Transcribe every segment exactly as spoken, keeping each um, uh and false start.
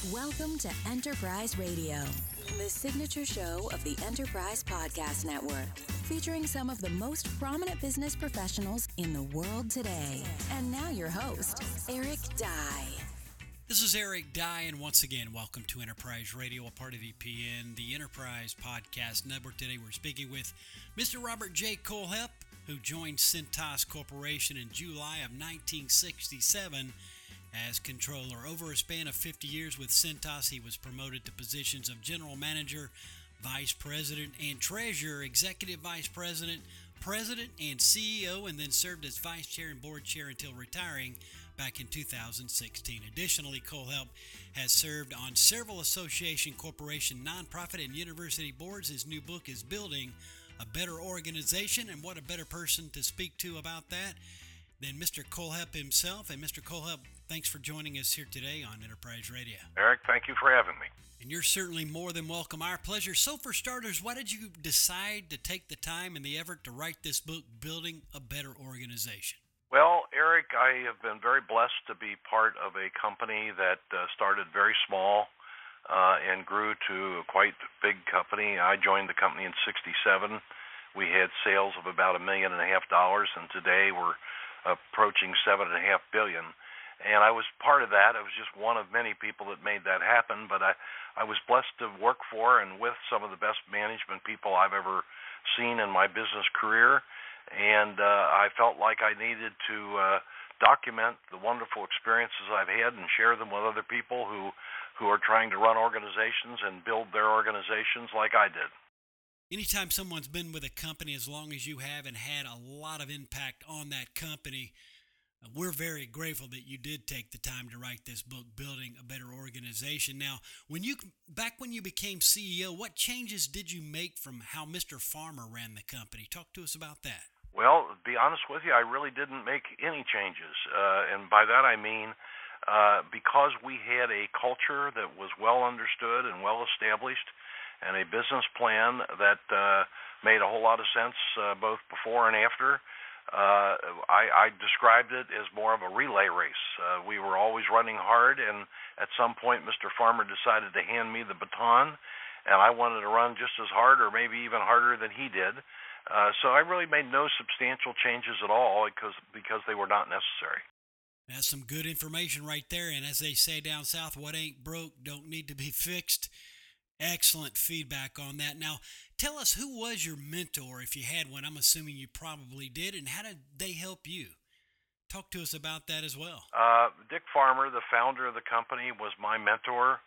Welcome to Enterprise Radio, the signature show of the Enterprise Podcast Network, featuring some of the most prominent business professionals in the world today. And now your host, Eric Dye. This is Eric Dye, and once again, welcome to Enterprise Radio, a part of E P N, the Enterprise Podcast Network. Today we're speaking with Mister Robert J. Kohlhepp, who joined Cintas Corporation in July of nineteen sixty-seven as controller. Over a span of fifty years with Cintas, he was promoted to positions of general manager, vice president, and treasurer, executive vice president, president, and C E O, and then served as vice chair and board chair until retiring back in two thousand sixteen. Additionally, Kohlhepp has served on several association, corporation, nonprofit, and university boards. His new book is Building a Better Organization, and what a better person to speak to about that than Mister Kohlhepp himself. And Mister Kohlhepp, thanks for joining us here today on Enterprise Radio. Eric, thank you for having me. And you're certainly more than welcome. Our pleasure. So for starters, why did you decide to take the time and the effort to write this book, Building a Better Organization? Well, Eric, I have been very blessed to be part of a company that uh, started very small uh, and grew to a quite big company. I joined the company in sixty-seven. We had sales of about a million and a half dollars, and today we're approaching seven and a half billion. And I was part of that. I was just one of many people that made that happen, but I, I was blessed to work for and with some of the best management people I've ever seen in my business career. And uh, I felt like I needed to uh, document the wonderful experiences I've had and share them with other people who, who are trying to run organizations and build their organizations like I did. Anytime someone's been with a company as long as you have and had a lot of impact on that company, we're very grateful that you did take the time to write this book, Building a Better Organization. Now, when you back when you became C E O, what changes did you make from how Mister Farmer ran the company? Talk to us about that. Well, to be honest with you, I really didn't make any changes. Uh, and by that I mean uh, because we had a culture that was well understood and well established and a business plan that uh, made a whole lot of sense uh, both before and after. Uh, I, I described it as more of a relay race. Uh, we were always running hard, and at some point Mister Farmer decided to hand me the baton, and I wanted to run just as hard or maybe even harder than he did. Uh, so I really made no substantial changes at all because, because they were not necessary. That's some good information right there, and as they say down south, what ain't broke don't need to be fixed. Excellent feedback on that. Now, tell us, who was your mentor, if you had one? I'm assuming you probably did, and how did they help you? Talk to us about that as well. Uh, Dick Farmer, the founder of the company, was my mentor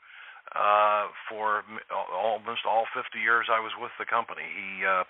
uh, for almost all fifty years I was with the company. He uh,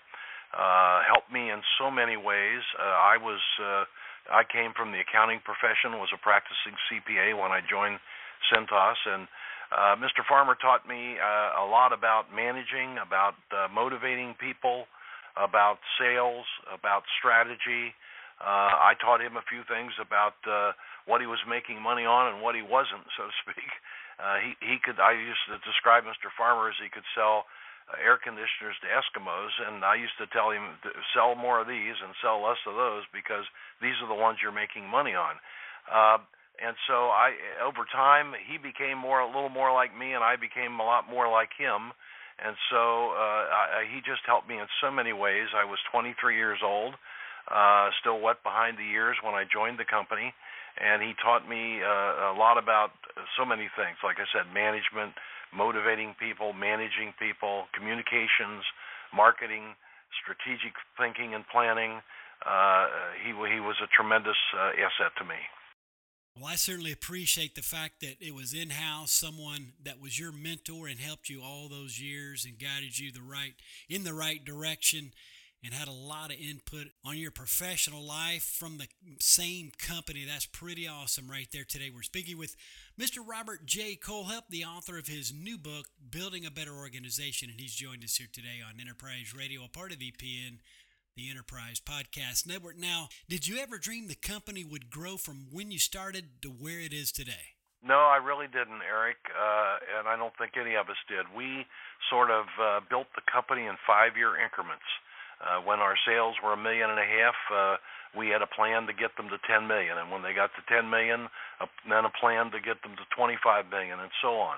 uh, helped me in so many ways. Uh, I was uh, I came from the accounting profession, was a practicing C P A when I joined Cintas, and Uh, Mister Farmer taught me uh, a lot about managing, about uh, motivating people, about sales, about strategy. Uh, I taught him a few things about uh, what he was making money on and what he wasn't, so to speak. Uh, he, he could. I used to describe Mister Farmer as he could sell uh, air conditioners to Eskimos, and I used to tell him to sell more of these and sell less of those because these are the ones you're making money on. Uh, And so I, over time, he became more, a little more like me, and I became a lot more like him. And so uh, I, he just helped me in so many ways. I was twenty-three years old, uh, still wet behind the ears when I joined the company, and he taught me uh, a lot about so many things. Like I said, management, motivating people, managing people, communications, marketing, strategic thinking and planning. Uh, he he was a tremendous uh, asset to me. Well, I certainly appreciate the fact that it was in-house, someone that was your mentor and helped you all those years and guided you the right in the right direction and had a lot of input on your professional life from the same company. That's pretty awesome right there today. We're speaking with Mister Robert J. Kohlhepp, the author of his new book, Building a Better Organization, and he's joined us here today on Enterprise Radio, a part of E P N, the Enterprise Podcast Network. Now, did you ever dream the company would grow from when you started to where it is today? No, I really didn't, Eric, uh, and I don't think any of us did. We sort of uh, built the company in five-year increments. Uh, when our sales were a million and a half, uh, we had a plan to get them to ten million, and when they got to ten million, uh, then a plan to get them to twenty-five million, and so on.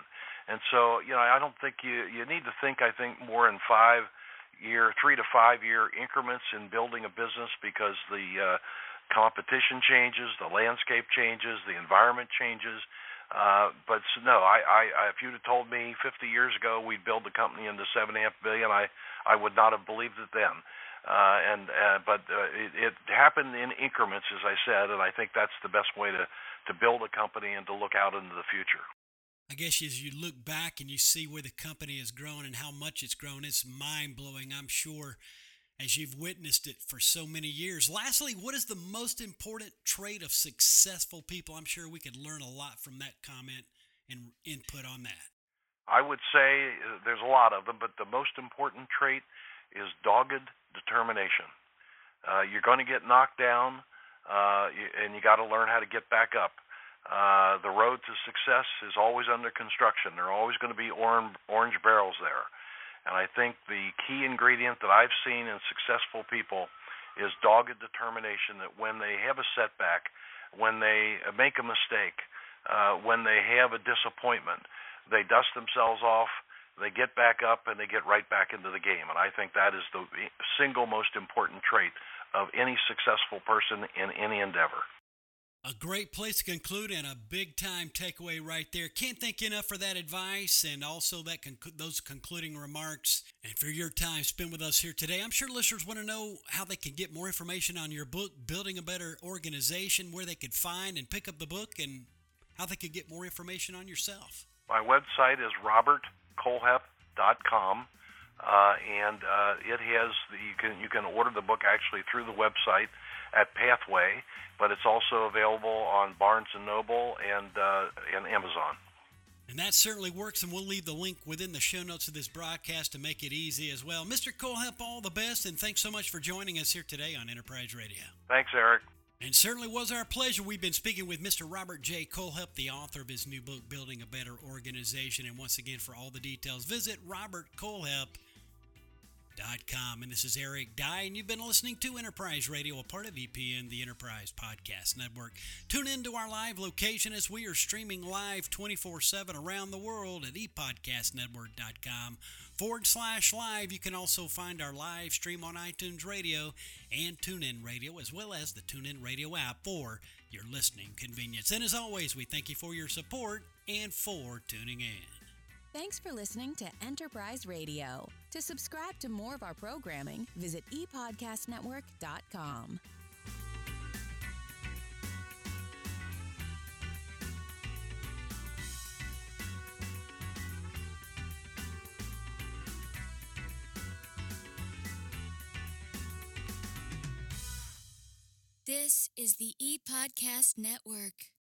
And so, you know, I don't think you you need to think, I think, more in five year, three to five year increments in building a business, because the uh, competition changes, the landscape changes, the environment changes. Uh, but no, I, I, if you'd have told me fifty years ago we'd build the company into seven and a half billion, I, I would not have believed it then. Uh, and uh, but uh, it, it happened in increments, as I said, and I think that's the best way to, to build a company and to look out into the future. I guess as you look back and you see where the company has grown and how much it's grown, it's mind-blowing, I'm sure, as you've witnessed it for so many years. Lastly, what is the most important trait of successful people? I'm sure we could learn a lot from that comment and input on that. I would say there's a lot of them, but the most important trait is dogged determination. Uh, you're going to get knocked down, uh, and you got to learn how to get back up. Uh, the road to success is always under construction. There are always going to be orange, orange barrels there. And I think the key ingredient that I've seen in successful people is dogged determination, that when they have a setback, when they make a mistake, uh, when they have a disappointment, they dust themselves off, they get back up, and they get right back into the game. And I think that is the single most important trait of any successful person in any endeavor. A great place to conclude and a big-time takeaway right there. Can't thank you enough for that advice and also that conc- those concluding remarks and for your time spent with us here today. I'm sure listeners want to know how they can get more information on your book, Building a Better Organization, where they could find and pick up the book, and how they could get more information on yourself. My website is robert kohlhepp dot com, uh, and uh, it has the, you can you can order the book actually through the website at Pathway, but it's also available on Barnes and Noble and uh, and Amazon. And that certainly works, and we'll leave the link within the show notes of this broadcast to make it easy as well. Mister Kohlhepp, all the best, and thanks so much for joining us here today on Enterprise Radio. Thanks, Eric. And certainly was our pleasure. We've been speaking with Mister Robert J. Kohlhepp, the author of his new book, Building a Better Organization. And once again, for all the details, visit robert kohlhepp dot com. And this is Eric Dye, and you've been listening to Enterprise Radio, a part of E P N, the Enterprise Podcast Network. Tune in to our live location as we are streaming live twenty-four seven around the world at e podcast network dot com forward slash live. You can also find our live stream on iTunes Radio and TuneIn Radio, as well as the TuneIn Radio app for your listening convenience. And as always, we thank you for your support and for tuning in. Thanks for listening to Enterprise Radio. To subscribe to more of our programming, visit e podcast network dot com. This is the E-Podcast Network.